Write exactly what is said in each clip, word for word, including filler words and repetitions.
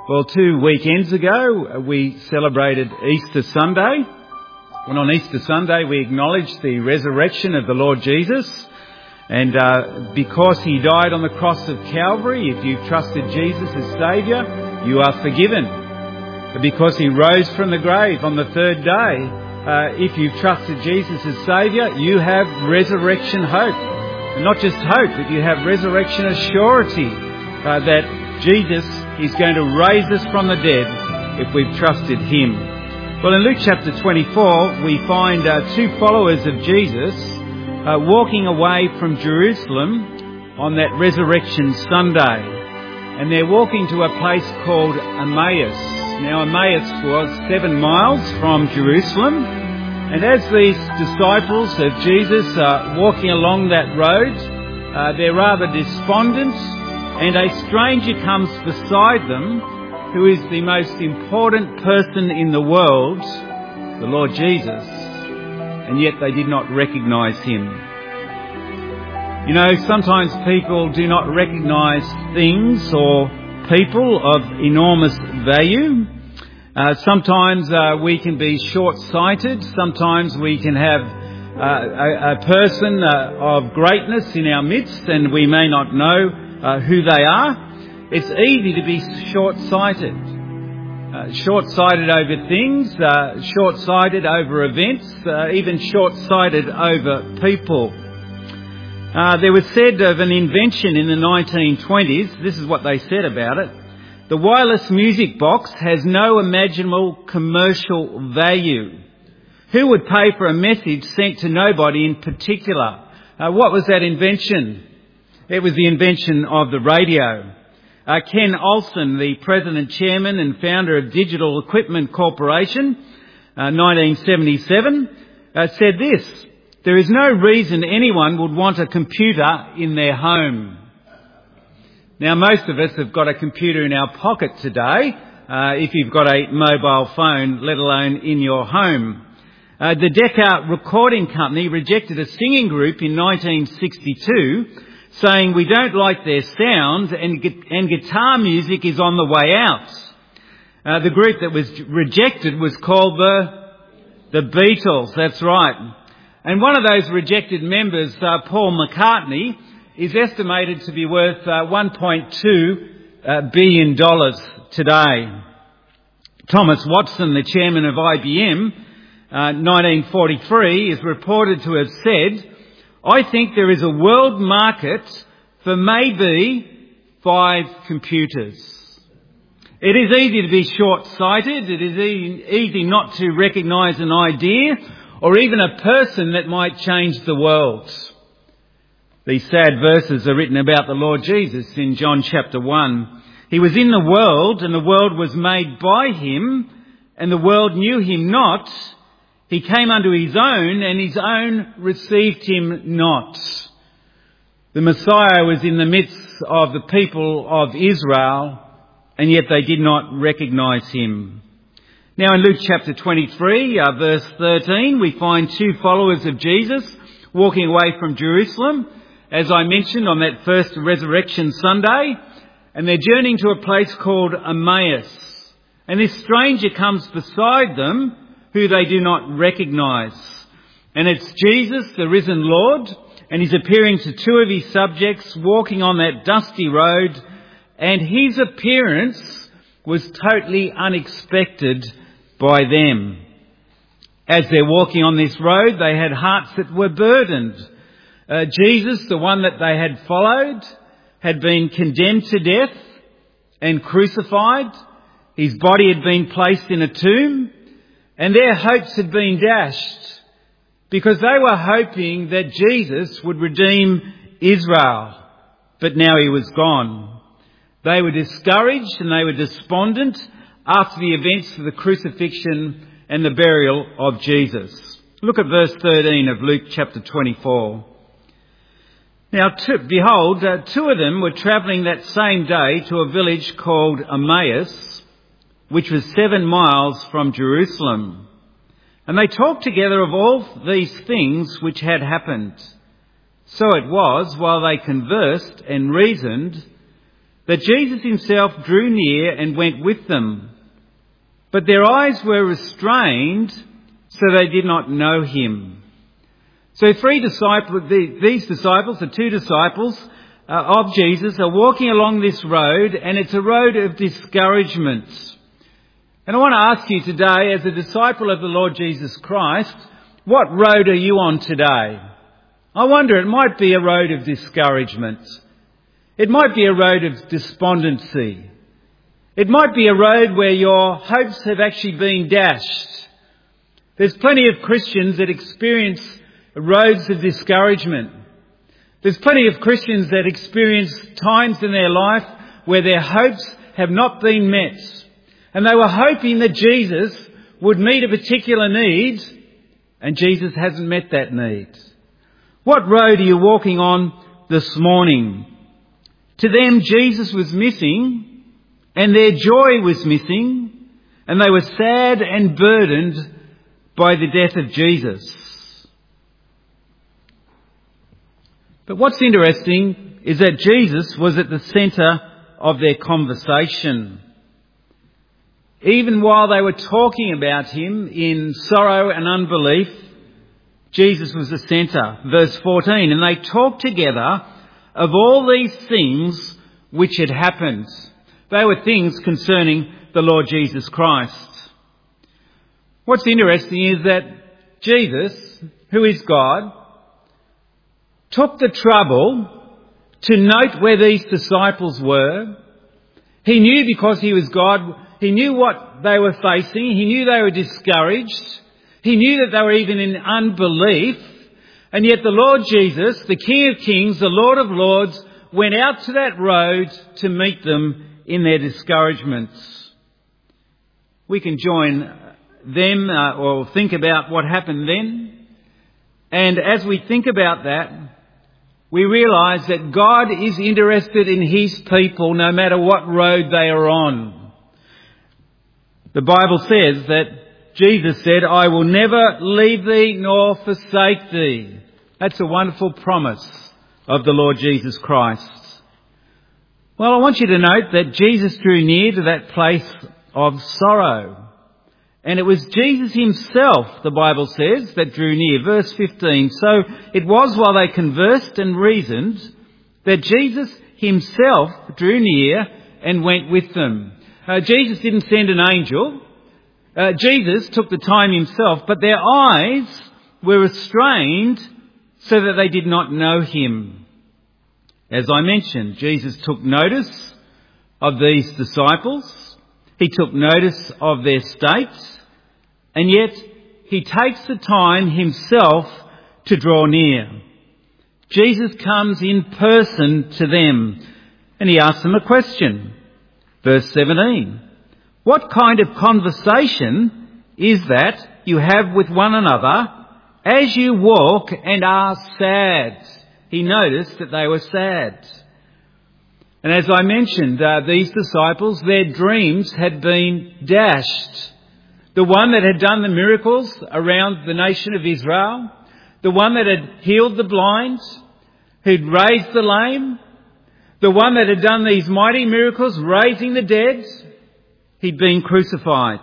Well, two weekends ago, we celebrated Easter Sunday. And on Easter Sunday, we acknowledged the resurrection of the Lord Jesus. And uh, because he died on the cross of Calvary, if you've trusted Jesus as Saviour, you are forgiven. But because he rose from the grave on the third day, uh, if you've trusted Jesus as Saviour, you have resurrection hope. And not just hope, but you have resurrection assurity uh, that Jesus is going to raise us from the dead if we've trusted him. Well, in Luke chapter twenty-four, we find uh, two followers of Jesus uh, walking away from Jerusalem on that resurrection Sunday. And they're walking to a place called Emmaus. Now, Emmaus was seven miles from Jerusalem. And as these disciples of Jesus are walking along that road, uh, they're rather despondent. And a stranger comes beside them who is the most important person in the world, the Lord Jesus, and yet they did not recognise him. You know, sometimes people do not recognise things or people of enormous value. Uh, sometimes uh, we can be short-sighted. Sometimes we can have uh, a, a person uh, of greatness in our midst and we may not know Uh, who they are. It's easy to be short-sighted. Uh, short-sighted over things, uh, short-sighted over events, uh, even short-sighted over people. Uh, there was said of an invention in the nineteen twenties, this is what they said about it: the wireless music box has no imaginable commercial value. Who would pay for a message sent to nobody in particular? Uh, what was that invention? It was the invention of the radio. Uh, Ken Olsen, the president, chairman and founder of Digital Equipment Corporation, uh, nineteen seventy-seven, uh, said this: there is no reason anyone would want a computer in their home. Now, most of us have got a computer in our pocket today, uh, if you've got a mobile phone, let alone in your home. Uh, the Decca Recording Company rejected a singing group in nineteen sixty-two, saying we don't like their sound and, and guitar music is on the way out. Uh, the group that was rejected was called the the Beatles, that's right. And one of those rejected members, uh, Paul McCartney, is estimated to be worth uh, one point two uh, billion dollars today. Thomas Watson, the chairman of I B M, uh, nineteen forty-three, is reported to have said, I think there is a world market for maybe five computers. It is easy to be short-sighted. It is easy not to recognise an idea or even a person that might change the world. These sad verses are written about the Lord Jesus in John chapter one. He was in the world and the world was made by him and the world knew him not. He came unto his own, and his own received him not. The Messiah was in the midst of the people of Israel, and yet they did not recognise him. Now in Luke chapter twenty-three, uh, verse thirteen, we find two followers of Jesus walking away from Jerusalem, as I mentioned, on that first resurrection Sunday, and they're journeying to a place called Emmaus. And this stranger comes beside them, who they do not recognise. And it's Jesus, the risen Lord, and he's appearing to two of his subjects walking on that dusty road, and his appearance was totally unexpected by them. As they're walking on this road, they had hearts that were burdened. Uh, Jesus, the one that they had followed, had been condemned to death and crucified. His body had been placed in a tomb. And their hopes had been dashed because they were hoping that Jesus would redeem Israel. But now he was gone. They were discouraged and they were despondent after the events of the crucifixion and the burial of Jesus. Look at verse thirteen of Luke chapter twenty-four. Now, to, behold, uh, two of them were travelling that same day to a village called Emmaus, which was seven miles from Jerusalem. And they talked together of all these things which had happened. So it was, while they conversed and reasoned, that Jesus himself drew near and went with them. But their eyes were restrained, so they did not know him. So three disciples, these disciples, the two disciples uh, of Jesus, are walking along this road, and it's a road of discouragement. And I want to ask you today, as a disciple of the Lord Jesus Christ, what road are you on today? I wonder, it might be a road of discouragement. It might be a road of despondency. It might be a road where your hopes have actually been dashed. There's plenty of Christians that experience roads of discouragement. There's plenty of Christians that experience times in their life where their hopes have not been met. And they were hoping that Jesus would meet a particular need, and Jesus hasn't met that need. What road are you walking on this morning? To them, Jesus was missing, and their joy was missing, and they were sad and burdened by the death of Jesus. But what's interesting is that Jesus was at the centre of their conversation. Even while they were talking about him in sorrow and unbelief, Jesus was the centre. Verse fourteen, and they talked together of all these things which had happened. They were things concerning the Lord Jesus Christ. What's interesting is that Jesus, who is God, took the trouble to note where these disciples were. He knew, because he was God, he knew what they were facing. He knew they were discouraged. He knew that they were even in unbelief. And yet the Lord Jesus, the King of Kings, the Lord of Lords, went out to that road to meet them in their discouragements. We can join them uh, or think about what happened then. And as we think about that, we realise that God is interested in his people no matter what road they are on. The Bible says that Jesus said, I will never leave thee nor forsake thee. That's a wonderful promise of the Lord Jesus Christ. Well, I want you to note that Jesus drew near to that place of sorrow. And it was Jesus himself, the Bible says, that drew near. Verse fifteen. So it was while they conversed and reasoned that Jesus himself drew near and went with them. Uh, Jesus didn't send an angel. Uh, Jesus took the time himself, but their eyes were restrained so that they did not know him. As I mentioned, Jesus took notice of these disciples. He took notice of their state, and yet he takes the time himself to draw near. Jesus comes in person to them, and he asks them a question. Verse seventeen. What kind of conversation is that you have with one another as you walk and are sad? He noticed that they were sad. And as I mentioned, uh, these disciples, their dreams had been dashed. The one that had done the miracles around the nation of Israel, the one that had healed the blind, who'd raised the lame, the one that had done these mighty miracles, raising the dead, he'd been crucified.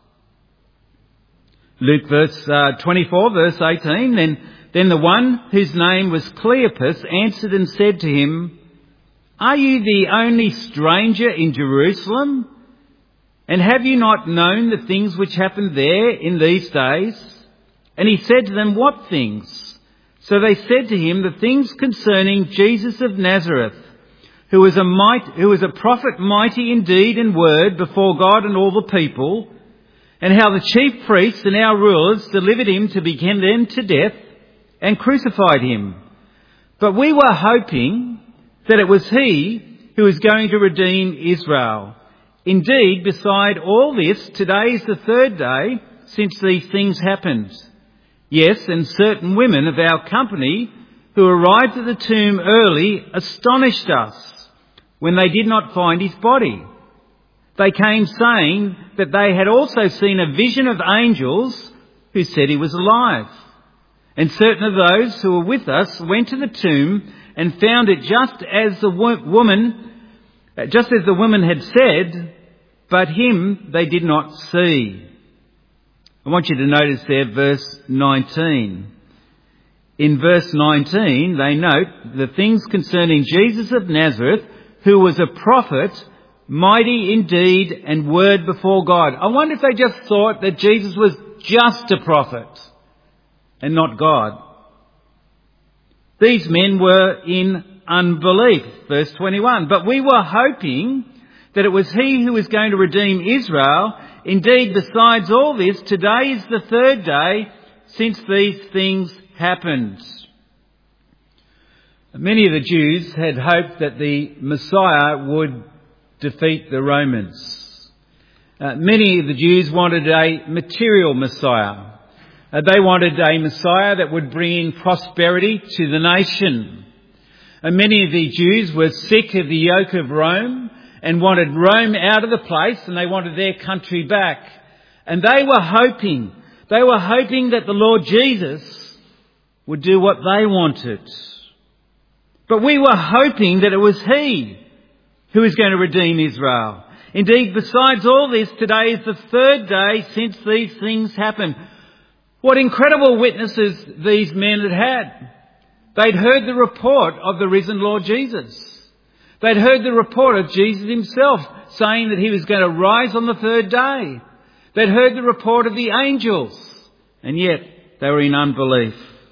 Luke verse uh, twenty-four, verse eighteen, then, then the one whose name was Cleopas answered and said to him, Are you the only stranger in Jerusalem? And have you not known the things which happened there in these days? And he said to them, What things? So they said to him, The things concerning Jesus of Nazareth, who was a might, who was a prophet mighty in deed and word before God and all the people, and how the chief priests and our rulers delivered him to be condemned to death and crucified him. But we were hoping that it was he who was going to redeem Israel. Indeed, beside all this, today is the third day since these things happened. Yes, and certain women of our company who arrived at the tomb early astonished us when they did not find his body. They came saying that they had also seen a vision of angels who said he was alive. And certain of those who were with us went to the tomb and found it just as the woman just as the women had said, but him they did not see. I want you to notice there verse nineteen. In verse nineteen, they note the things concerning Jesus of Nazareth, who was a prophet, mighty in deed and word before God. I wonder if they just thought that Jesus was just a prophet and not God. These men were in unbelief. Verse twenty-one. But we were hoping that it was he who was going to redeem Israel. Indeed, besides all this, today is the third day since these things happened. Many of the Jews had hoped that the Messiah would defeat the Romans. Uh, many of the Jews wanted a material Messiah. Uh, they wanted a Messiah that would bring in prosperity to the nation. And many of the Jews were sick of the yoke of Rome and wanted Rome out of the place, and they wanted their country back. And they were hoping, they were hoping that the Lord Jesus would do what they wanted. But we were hoping that it was he who is going to redeem Israel. Indeed, besides all this, today is the third day since these things happened. What incredible witnesses these men had had. They'd heard the report of the risen Lord Jesus. They'd heard the report of Jesus himself saying that he was going to rise on the third day. They'd heard the report of the angels, and yet they were in unbelief.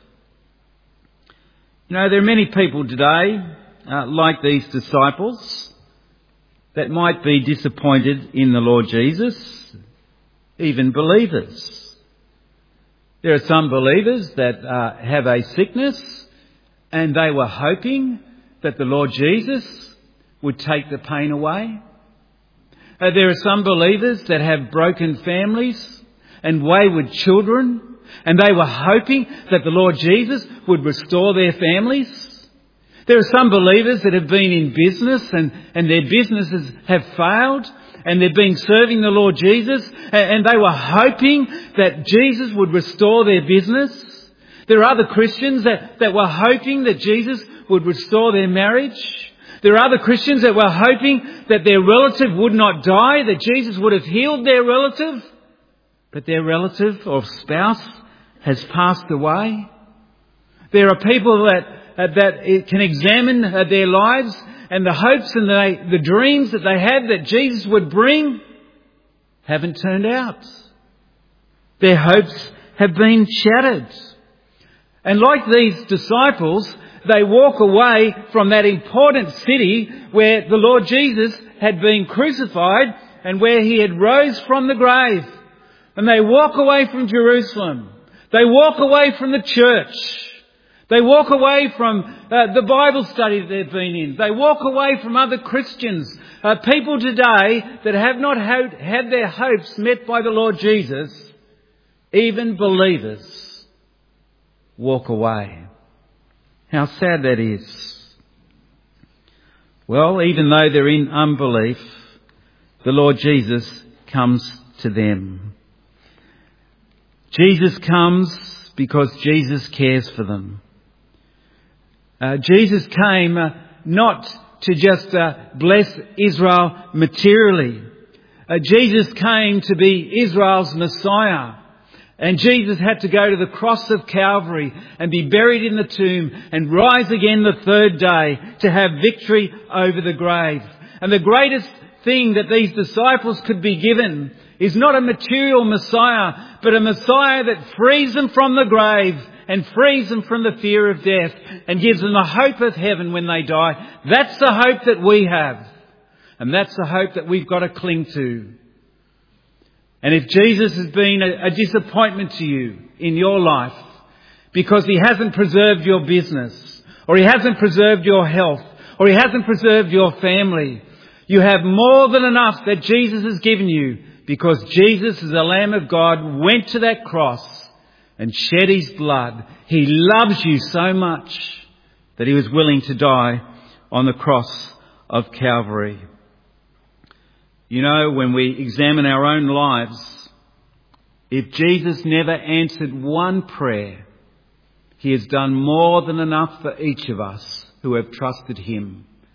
You know, there are many people today, uh, like these disciples, that might be disappointed in the Lord Jesus, even believers. There are some believers that uh, have a sickness, and they were hoping that the Lord Jesus would take the pain away. Uh, there are some believers that have broken families and wayward children, and they were hoping that the Lord Jesus would restore their families. There are some believers that have been in business and, and their businesses have failed, and they've been serving the Lord Jesus, and they were hoping that Jesus would restore their business. There are other Christians that, that were hoping that Jesus would restore their marriage. There are other Christians that were hoping that their relative would not die, that Jesus would have healed their relative, but their relative or spouse has passed away. There are people that uh, that can examine uh, their lives, and the hopes and the, the dreams that they had that Jesus would bring haven't turned out. Their hopes have been shattered. And like these disciples, they walk away from that important city where the Lord Jesus had been crucified and where he had rose from the grave. And they walk away from Jerusalem. They walk away from the church. They walk away from uh, the Bible study that they've been in. They walk away from other Christians. Uh, people today that have not had, had their hopes met by the Lord Jesus, even believers, walk away. How sad that is. Well, even though they're in unbelief, the Lord Jesus comes to them. Jesus comes because Jesus cares for them. Uh, Jesus came uh, not to just uh, bless Israel materially. Uh, Jesus came to be Israel's Messiah. And Jesus had to go to the cross of Calvary and be buried in the tomb and rise again the third day to have victory over the grave. And the greatest thing that these disciples could be given is not a material Messiah, but a Messiah that frees them from the grave and frees them from the fear of death and gives them the hope of heaven when they die. That's the hope that we have. And that's the hope that we've got to cling to. And if Jesus has been a, a disappointment to you in your life because he hasn't preserved your business, or he hasn't preserved your health, or he hasn't preserved your family, you have more than enough that Jesus has given you, because Jesus, as the Lamb of God, went to that cross and shed his blood. He loves you so much that he was willing to die on the cross of Calvary. You know, when we examine our own lives, if Jesus never answered one prayer, he has done more than enough for each of us who have trusted him.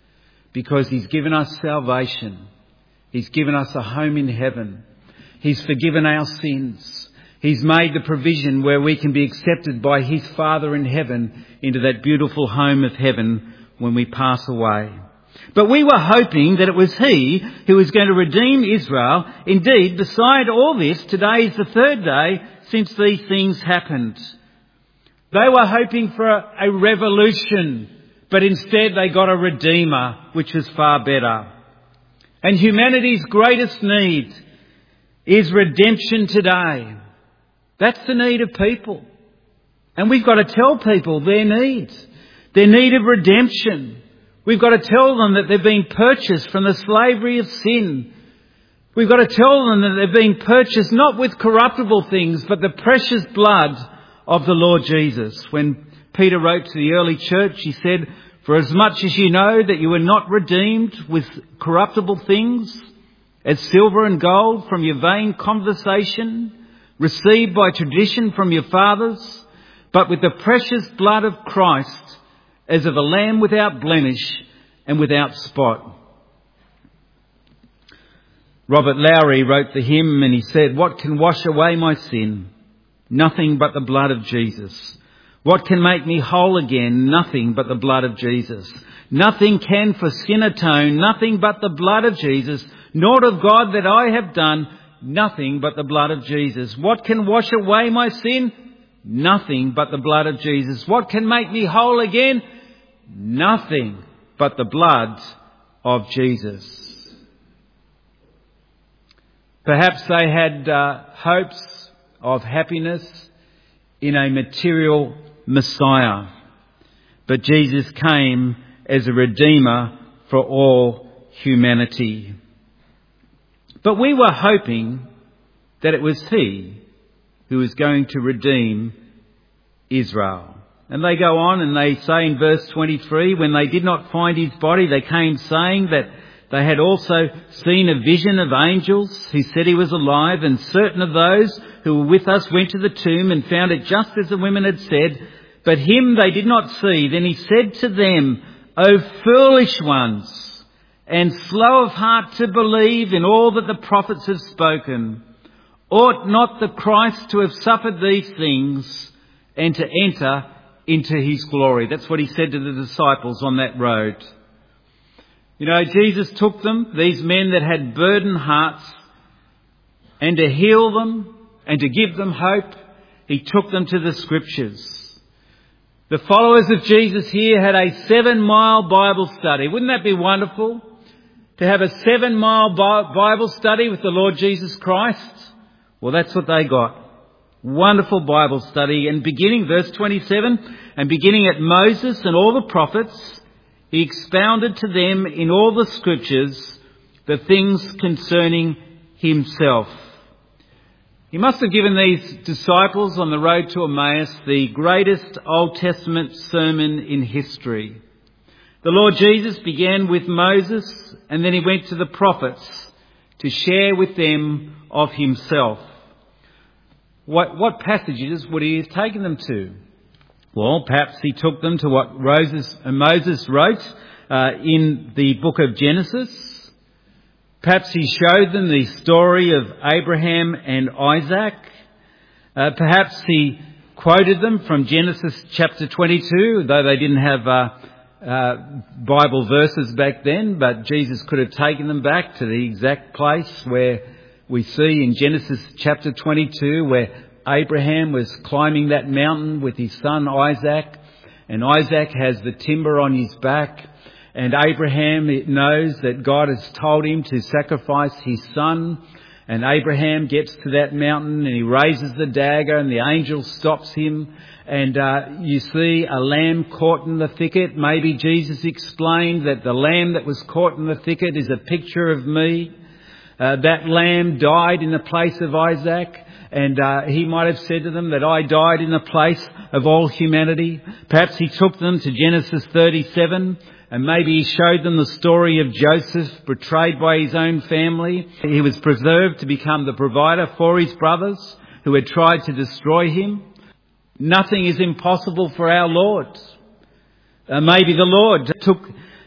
because he's given us salvation. He's given us a home in heaven. He's forgiven our sins. He's made the provision where we can be accepted by his Father in heaven into that beautiful home of heaven when we pass away. But we were hoping that it was he who was going to redeem Israel. Indeed, beside all this, today is the third day since these things happened. They were hoping for a, a revolution, but instead they got a redeemer, which was far better. And humanity's greatest need is redemption today. That's the need of people. And we've got to tell people their need, their need of redemption. We've got to tell them that they've been purchased from the slavery of sin. We've got to tell them that they've been purchased not with corruptible things, but the precious blood of the Lord Jesus. When Peter wrote to the early church, he said, "For as much as you know that you were not redeemed with corruptible things, as silver and gold from your vain conversation, received by tradition from your fathers, but with the precious blood of Christ, as of a lamb without blemish and without spot." Robert Lowry wrote the hymn and he said, "What can wash away my sin? Nothing but the blood of Jesus. What can make me whole again? Nothing but the blood of Jesus. Nothing can for sin atone, nothing but the blood of Jesus. Naught of God that I have done, nothing but the blood of Jesus. What can wash away my sin? Nothing but the blood of Jesus. What can make me whole again? Nothing but the blood of Jesus." Perhaps they had uh, hopes of happiness in a material Messiah. But Jesus came as a redeemer for all humanity. But we were hoping that it was he who was going to redeem Israel. And they go on and they say in verse twenty-three, "When they did not find his body, they came saying that they had also seen a vision of angels who said he was alive, and certain of those who were with us went to the tomb and found it just as the women had said, but him they did not see. Then he said to them, O foolish ones, and slow of heart to believe in all that the prophets have spoken. Ought not the Christ to have suffered these things and to enter into his glory?" That's what he said to the disciples on that road. You know, Jesus took them, these men that had burdened hearts, and to heal them and to give them hope, he took them to the Scriptures. The followers of Jesus here had a seven-mile Bible study. Wouldn't that be wonderful? To have a seven-mile Bible study with the Lord Jesus Christ? Well, that's what they got. Wonderful Bible study. And beginning, verse twenty-seven, and beginning at Moses and all the prophets, he expounded to them in all the Scriptures the things concerning himself. He must have given these disciples on the road to Emmaus the greatest Old Testament sermon in history. The Lord Jesus began with Moses and then he went to the prophets to share with them of himself. What, what passages would he have taken them to? Well, perhaps he took them to what Moses, uh, Moses wrote uh, in the book of Genesis. Perhaps he showed them the story of Abraham and Isaac. Uh, perhaps he quoted them from Genesis chapter twenty-two, though they didn't have uh, uh, Bible verses back then, but Jesus could have taken them back to the exact place where we see in Genesis chapter twenty-two where Abraham was climbing that mountain with his son Isaac, and Isaac has the timber on his back, and Abraham knows that God has told him to sacrifice his son, and Abraham gets to that mountain and he raises the dagger and the angel stops him, and uh, you see a lamb caught in the thicket. Maybe Jesus explained that the lamb that was caught in the thicket is a picture of me. Uh, that lamb died in the place of Isaac. And uh, he might have said to them that I died in the place of all humanity. Perhaps he took them to Genesis thirty-seven and maybe he showed them the story of Joseph, betrayed by his own family. He was preserved to become the provider for his brothers who had tried to destroy him. Nothing is impossible for our Lord. Uh, maybe the Lord took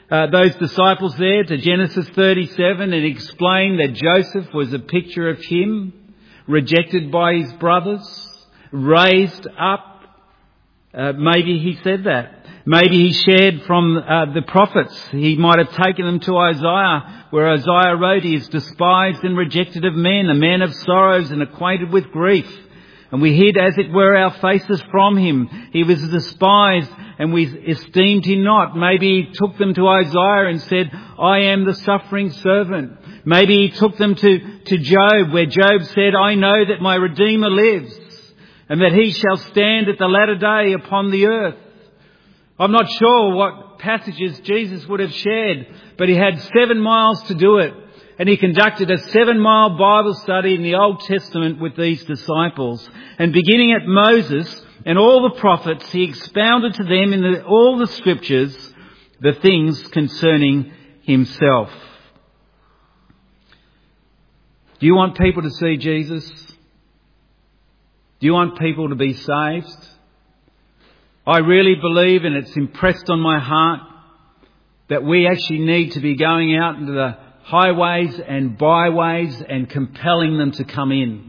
uh, those disciples there to Genesis thirty-seven and explained that Joseph was a picture of him, rejected by his brothers, raised up. Uh, maybe he said that. Maybe he shared from uh, the prophets. He might have taken them to Isaiah, where Isaiah wrote, "He is despised and rejected of men, a man of sorrows and acquainted with grief. And we hid, as it were, our faces from him. He was despised, and we esteemed him not." Maybe he took them to Isaiah and said, "I am the suffering servant." Maybe he took them to, to Job, where Job said, "I know that my Redeemer lives, and that he shall stand at the latter day upon the earth." I'm not sure what passages Jesus would have shared, but he had seven miles to do it. And he conducted a seven-mile Bible study in the Old Testament with these disciples. And beginning at Moses and all the prophets, he expounded to them in the, all the scriptures the things concerning himself. Do you want people to see Jesus? Do you want people to be saved? I really believe, and it's impressed on my heart, that we actually need to be going out into the highways and byways and compelling them to come in.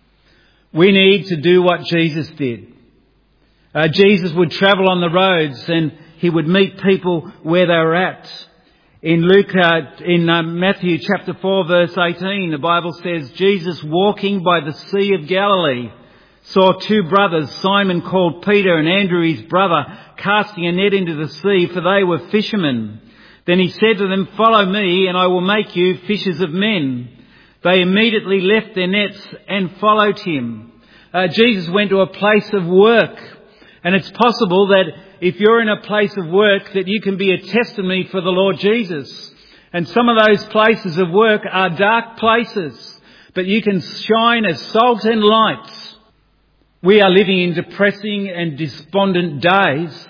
We need to do what Jesus did. Uh, Jesus would travel on the roads and he would meet people where they were at. In Luke, uh, in uh, Matthew chapter four verse eighteen, the Bible says, "Jesus, walking by the Sea of Galilee, saw two brothers, Simon called Peter and Andrew his brother, casting a net into the sea, for they were fishermen. Then he said to them, 'Follow me, and I will make you fishers of men.' They immediately left their nets and followed him." Uh, Jesus went to a place of work. And it's possible that if you're in a place of work, that you can be a testimony for the Lord Jesus. And some of those places of work are dark places, but you can shine as salt and light. We are living in depressing and despondent days.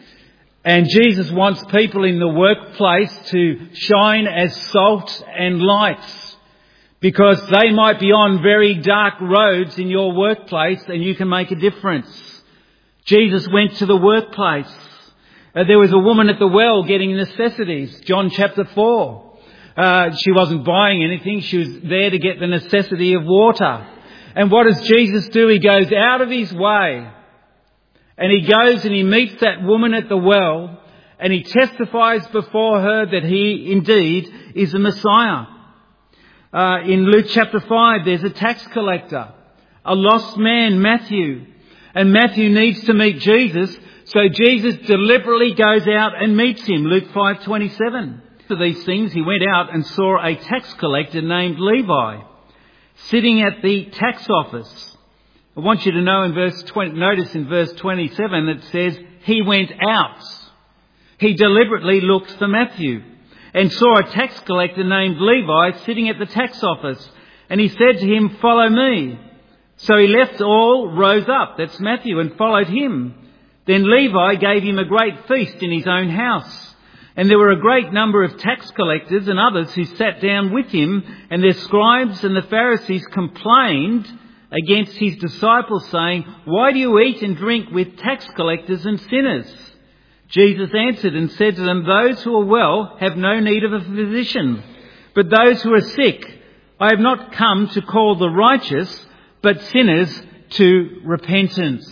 And Jesus wants people in the workplace to shine as salt and light, because they might be on very dark roads in your workplace and you can make a difference. Jesus went to the workplace. Uh, there was a woman at the well getting necessities. John chapter four. Uh, she wasn't buying anything. She was there to get the necessity of water. And what does Jesus do? He goes out of his way. And he goes and he meets that woman at the well, and he testifies before her that he indeed is the Messiah. Uh, in Luke chapter five, there's a tax collector, a lost man, Matthew. And Matthew needs to meet Jesus, so Jesus deliberately goes out and meets him. Luke five twenty-seven. For these things, he went out and saw a tax collector named Levi sitting at the tax office. I want you to know in verse twenty, notice in verse twenty-seven it says, he went out. He deliberately looked for Matthew and saw a tax collector named Levi sitting at the tax office. And he said to him, "Follow me." So he left all, rose up, that's Matthew, and followed him. Then Levi gave him a great feast in his own house. And there were a great number of tax collectors and others who sat down with him, and their scribes and the Pharisees complained against his disciples, saying, "Why do you eat and drink with tax collectors and sinners?" Jesus answered and said to them, "Those who are well have no need of a physician, but those who are sick. I have not come to call the righteous, but sinners to repentance."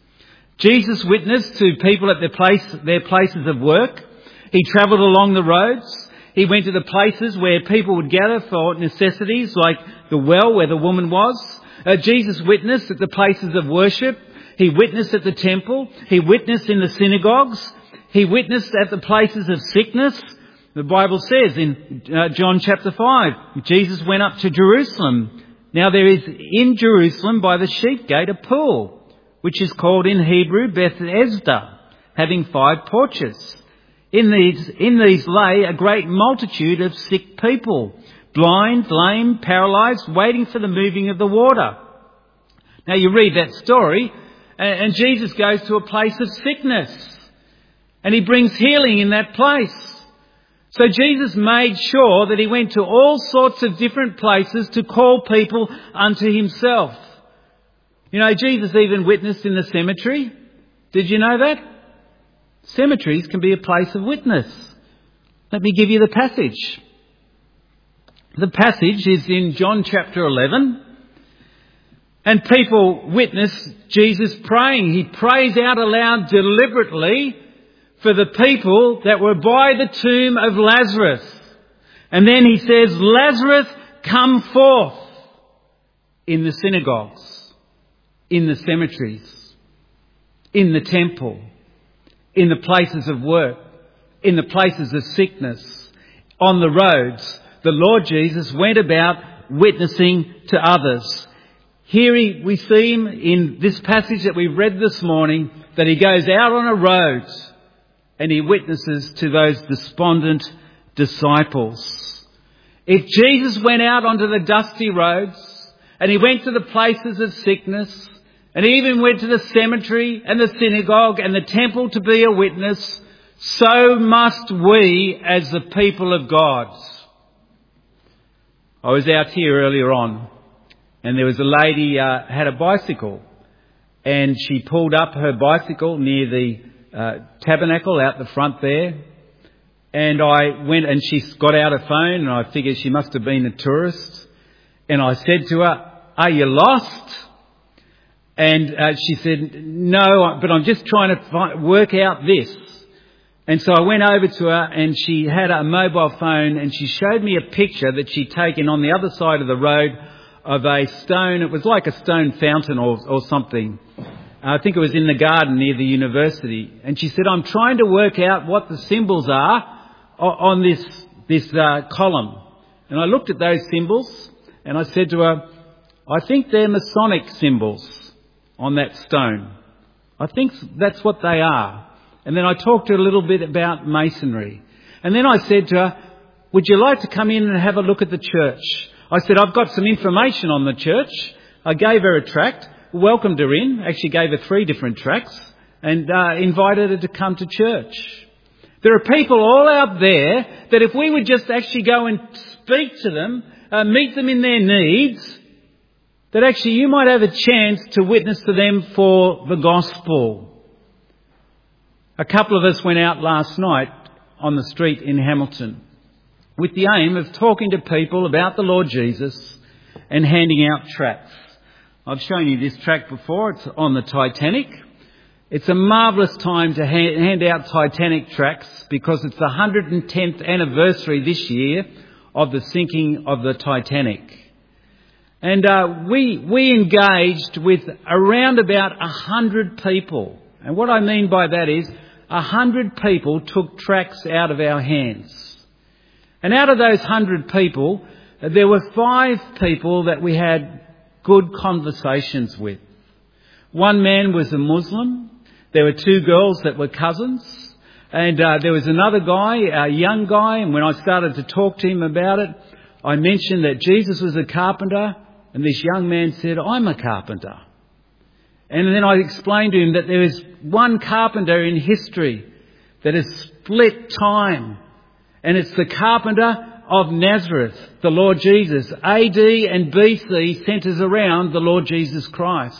Jesus witnessed to people at their place, their places of work. He travelled along the roads. He went to the places where people would gather for necessities, like the well where the woman was. Uh, Jesus witnessed at the places of worship. He witnessed at the temple. He witnessed in the synagogues. He witnessed at the places of sickness. The Bible says in uh, John chapter five, Jesus went up to Jerusalem. Now there is in Jerusalem by the sheep gate a pool, which is called in Hebrew Bethesda, having five porches. In these, in these lay a great multitude of sick people, blind, lame, paralysed, waiting for the moving of the water. Now you read that story, and, and Jesus goes to a place of sickness, and he brings healing in that place. So Jesus made sure that he went to all sorts of different places to call people unto himself. You know, Jesus even witnessed in the cemetery. Did you know that? Cemeteries can be a place of witness. Let me give you the passage. The passage is in John chapter eleven. And people witness Jesus praying. He prays out aloud deliberately for the people that were by the tomb of Lazarus. And then he says, Lazarus, come forth, in the synagogues, in the cemeteries, in the temple, in the places of work, in the places of sickness, on the roads. The Lord Jesus went about witnessing to others. Here he, we see him in this passage that we've read this morning, that he goes out on a road and he witnesses to those despondent disciples. If Jesus went out onto the dusty roads and he went to the places of sickness and he even went to the cemetery and the synagogue and the temple to be a witness, so must we as the people of God. I was out here earlier on, and there was a lady uh, had a bicycle, and she pulled up her bicycle near the uh, tabernacle out the front there. And I went and she got out her phone, and I figured she must have been a tourist. And I said to her, "Are you lost?" And uh, she said, "No, but I'm just trying to find, work out this." And so I went over to her, and she had a mobile phone, and she showed me a picture that she'd taken on the other side of the road of a stone. It was like a stone fountain or, or something. I think it was in the garden near the university. And she said, "I'm trying to work out what the symbols are on this this uh, column." And I looked at those symbols and I said to her, "I think they're Masonic symbols on that stone. I think that's what they are." And then I talked to her a little bit about Masonry. And then I said to her, "Would you like to come in and have a look at the church?" I said, "I've got some information on the church." I gave her a tract, welcomed her in, actually gave her three different tracts, and uh, invited her to come to church. There are people all out there that if we would just actually go and speak to them, uh, meet them in their needs, that actually you might have a chance to witness to them for the gospel. A couple of us went out last night on the street in Hamilton with the aim of talking to people about the Lord Jesus and handing out tracts. I've shown you this tract before. It's on the Titanic. It's a marvellous time to hand out Titanic tracts because it's the one hundred tenth anniversary this year of the sinking of the Titanic. And uh, we we engaged with around about one hundred people. And what I mean by that is one hundred people took tracts out of our hands. And out of those one hundred people, there were five people that we had good conversations with. One man was a Muslim. There were two girls that were cousins. And uh, there was another guy, a young guy, and when I started to talk to him about it, I mentioned that Jesus was a carpenter, and this young man said, "I'm a carpenter." And then I explained to him that there is one carpenter in history that has split time, and it's the carpenter of Nazareth, the Lord Jesus. A D and B C centres around the Lord Jesus Christ.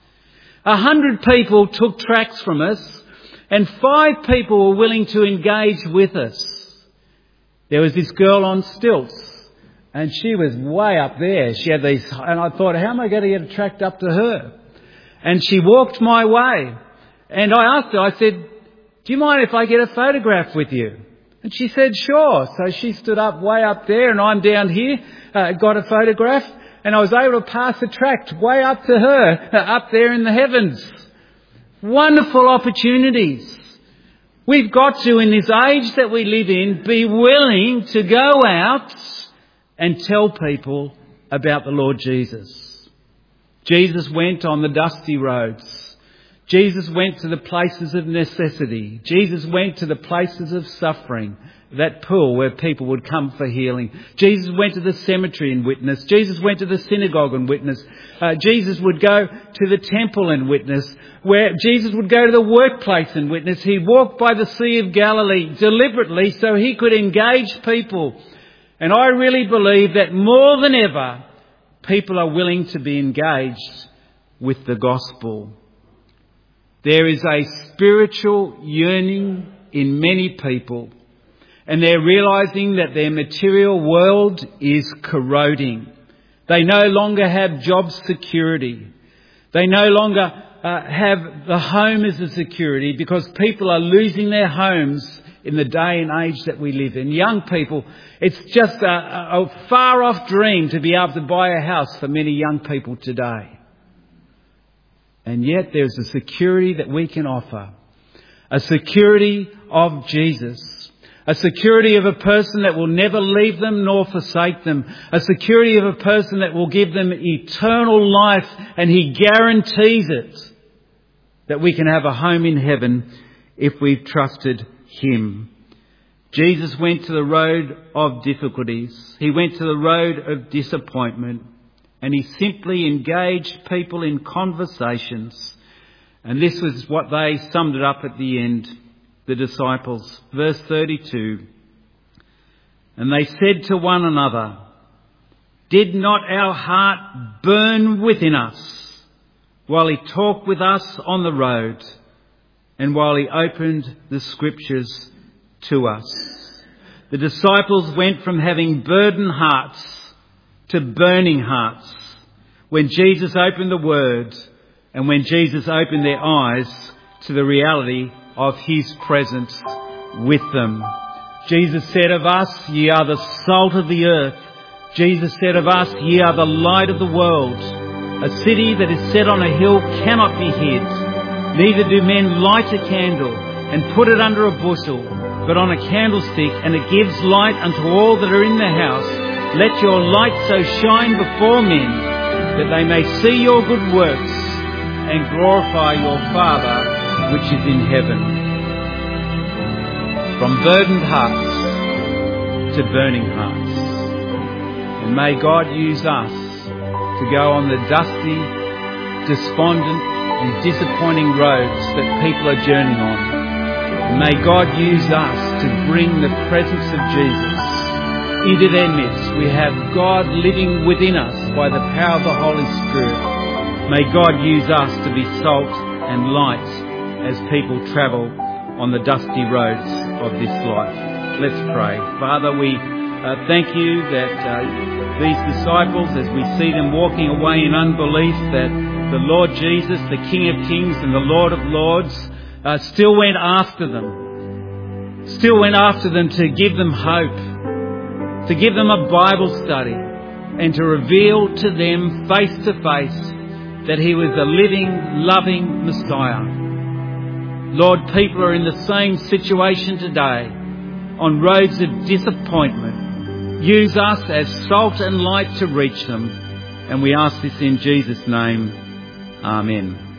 A hundred people took tracts from us, and five people were willing to engage with us. There was this girl on stilts, and she was way up there. She had these, and I thought, how am I going to get a tract up to her? And she walked my way, and I asked her, I said, "Do you mind if I get a photograph with you?" And she said, "Sure." So she stood up way up there, and I'm down here, uh, got a photograph, and I was able to pass a tract way up to her, uh, up there in the heavens. Wonderful opportunities. We've got to, in this age that we live in, be willing to go out and tell people about the Lord Jesus. Jesus went on the dusty roads. Jesus went to the places of necessity. Jesus went to the places of suffering, that pool where people would come for healing. Jesus went to the cemetery and witness. Jesus went to the synagogue and witness. Uh, Jesus would go to the temple and witness. Where Jesus would go to the workplace and witness. He walked by the Sea of Galilee deliberately so he could engage people. And I really believe that more than ever, people are willing to be engaged with the gospel. There is a spiritual yearning in many people. and they're realising that their material world is corroding. They no longer have job security. They no longer uh, have the home as a security because people are losing their homes in the day and age that we live in. Young people, it's just a, a far-off dream to be able to buy a house for many young people today. And yet there's a security that we can offer. A security of Jesus. A security of a person that will never leave them nor forsake them. A security of a person that will give them eternal life, and He guarantees it. That we can have a home in heaven if we've trusted Him. Jesus went to the road of difficulties. He went to the road of disappointment. And He simply engaged people in conversations. And this was what they summed it up at the end, the disciples. Verse thirty-two. And they said to one another, "Did not our heart burn within us while He talked with us on the road and while He opened the Scriptures to us?" The disciples went from having burdened hearts to burning hearts when Jesus opened the Word and when Jesus opened their eyes to the reality of His presence with them. Jesus said of us, "Ye are the salt of the earth." Jesus said of us, "Ye are the light of the world." A city that is set on a hill cannot be hid. Neither do men light a candle and put it under a bushel, but on a candlestick, and it gives light unto all that are in the house. Let your light so shine before men that they may see your good works and glorify your Father which is in heaven. From burdened hearts to burning hearts. And may God use us to go on the dusty, despondent and disappointing roads that people are journeying on. And may God use us to bring the presence of Jesus into their midst. We have God living within us by the power of the Holy Spirit. May God use us to be salt and light as people travel on the dusty roads of this life. Let's pray. Father, we uh, thank you that uh, these disciples, as we see them walking away in unbelief, that the Lord Jesus, the King of Kings and the Lord of Lords, uh, still went after them. Still went after them to give them hope. To give them a Bible study and to reveal to them face to face that He was a living, loving Messiah. Lord, people are in the same situation today, on roads of disappointment. Use us as salt and light to reach them. And we ask this in Jesus' name. Amen.